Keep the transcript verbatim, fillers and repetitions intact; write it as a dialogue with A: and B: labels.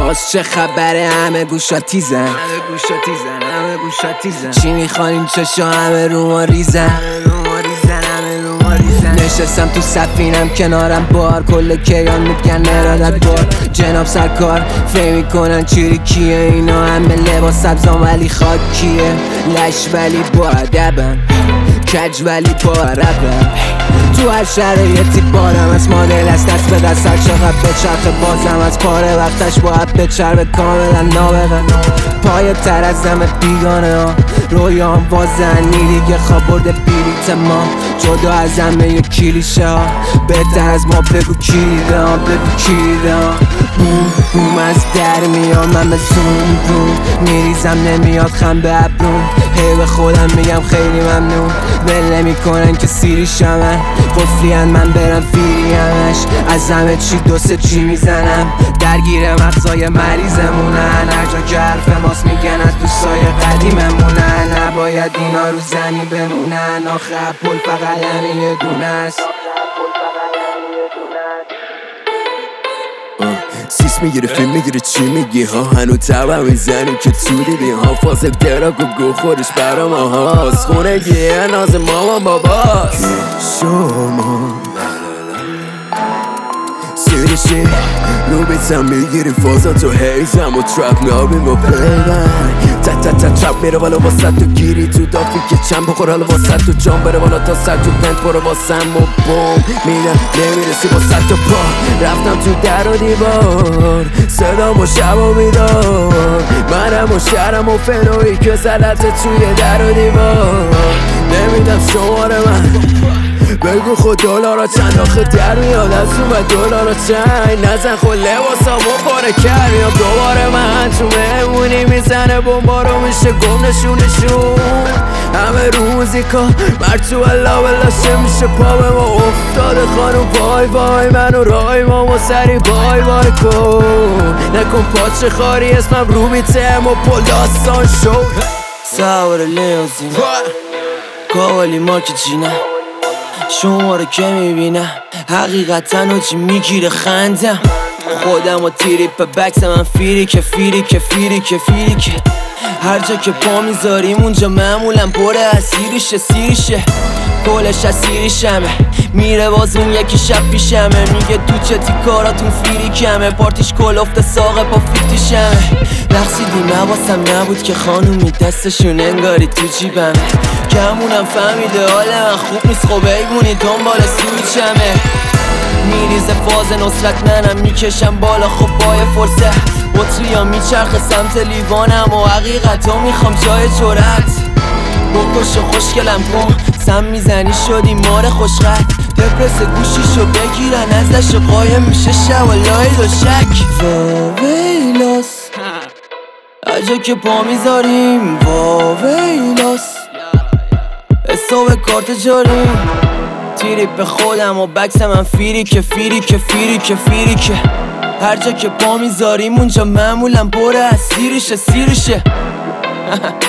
A: باز چه خبره همه گوشا تیزن همه گوشا تیزن همه گوشا تیزن چی میخوان این چشا همه رو ما ریزن نشستم تو سفینم کنارم بار کل کیان میگن ارادت بار جناب سرکار فهم میکنن چیری کیه اینا همه لباس سبزان ولی خاکیه لش ولی با ادبم کج ولی با عربم تو هر شرایطی بارم از مادل از دست به دست هر چقدر به چرخ بازم از پاره وقتش باید به چربه کاملا نابغه پای تر از دم بیگانه ها رویام وازنی دیگه خواب برده بیلیت ما جدا از همه یه کلیشه ها بهتر از ما بگو کلیده ها بگو کلیده ها بوم بوم از در میام من به زوم بوم میریزم نمیاد خم به ابروم هی به خودم میگم خیلی ممنون ول نمیکنن که سیری شمن قفلیان من برم فیری همش از همه چی دو سه چی میزنم درگیر مغزای مریضمونن هر جا که حرف ماست میگن از دوستای قدیممونن نباید اینا رو زنی بمونن آخه پل فقط همین یه دونه است
B: سیس میگیره فیلم میگیره چی میگی ها هنو تبا میزنی که تو دیدی ها فاصل دراک و گو خودش برا ما هاست خونه گیه ناز ماما باباست شما سیریشی رو بیتم میگیری فازا تو هیزم و ترپ میابیم و پیبن تا تا تا ترپ میره بالا واسه تو گیری تو دافی که چند بخور حالا واسه تو جان بره بالا تا سر تو پنت برو واسم و بوم میدم نمیرسی واسه تو پا رفتم تو در و دیوار صدام و شب و بیدار منم و شهرم و فنوی که زدت توی در و دیوار نمیدم شماره من بگو خود دلارا چند آخه در میاد از اون دلارا چند نزن خود لباسامو پاره کرد میام دوباره من تو مهمونی میزنه بمبا رو میشه گم نشون نشون همه رو موزیکا مرد تو الله بلاشه میشه پا به ما افتاده خانم وای وای منو رای مامو سری وای وای کن نکن پاچه خاری اسمم رو بیتم و پل داستان شد
C: سوار لیوزینه کاوالی مارک جینه شما رو که میبینم حقیقتا و چی میگیره خندم خودم و تریپ بکس من فیری که فیری که فیری که فیری که هر جا که پا میذاریم اونجا معمولا پره از سیریشه سیریشه کلش از سیریشمه میره باز اون یکی شب پیشمه میگه تو چتی کاراتون فیری کمه پارتیش کلفت ساقه با فیفتیشمه رقصیدی نواسم نبود که خانومی دستشون انگاری تو جیبمه کمونم فهمیده حال من خوب نیست خب ایگونی دنبال سویچمه میریزه فاز نصرت منم میکشم بالا خب با یه فرصت بطریا میچرخه سمت لیوانم و حقیقتا میخوام جای جرأت بکش و خوشگلم کن سم میزنی شدی مار خوشقد دپرس گوشیشو بگیرن ازش قایم میشه شب و لاید و شک واویلاس اجا که پا میذاریم واویلاس حساب کارت جاریم تریپ به خودم و بکس من فیری که فیری که فیری که فیری که هر جا که پا میذاریم اونجا معمولا پر از سیریشه سیریشه